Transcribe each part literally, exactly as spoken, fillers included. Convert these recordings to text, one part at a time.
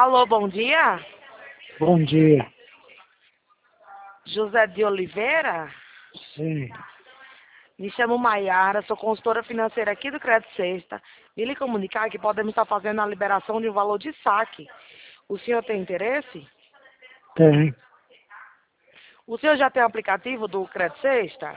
Alô, bom dia? Bom dia. José de Oliveira? Sim. Me chamo Maiara, sou consultora financeira aqui do Crédito Sexta. E lhe comunicar que podemos estar fazendo a liberação de um valor de saque. O senhor tem interesse? Tem. O senhor já tem o aplicativo do Crédito Sexta?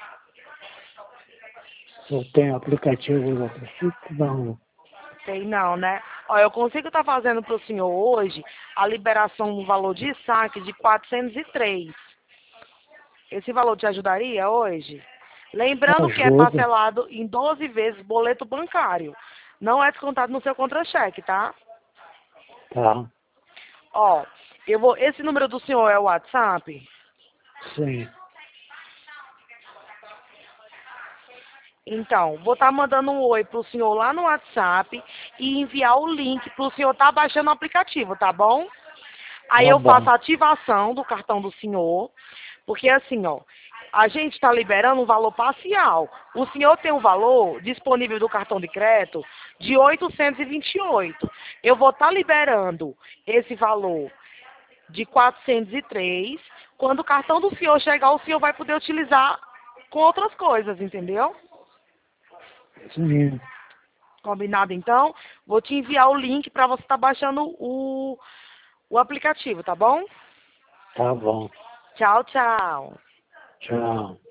Eu tenho aplicativo do Aplicito? Não. Tem não, né? Ó, eu consigo estar fazendo para o senhor hoje a liberação do valor de saque de quatrocentos e três. Esse valor te ajudaria hoje? Lembrando que é Ajuda. parcelado em doze vezes boleto bancário. Não é descontado no seu contra-cheque, tá? Tá. Ó, eu vou. Esse número do senhor é o WhatsApp? Sim. Então, vou estar mandando um oi pro senhor lá no WhatsApp e enviar o link pro senhor estar baixando o aplicativo, tá bom? Aí Tá eu faço bom. a ativação do cartão do senhor, porque assim, ó, a gente está liberando um valor parcial. O senhor tem um valor disponível do cartão de crédito de oitocentos e vinte e oito. Eu vou estar liberando esse valor de quatrocentos e três. Quando o cartão do senhor chegar, o senhor vai poder utilizar com outras coisas, entendeu? Sim. Combinado então? Vou te enviar o link para você estar baixando o, o aplicativo, tá bom? Tá bom. Tchau, tchau. Tchau.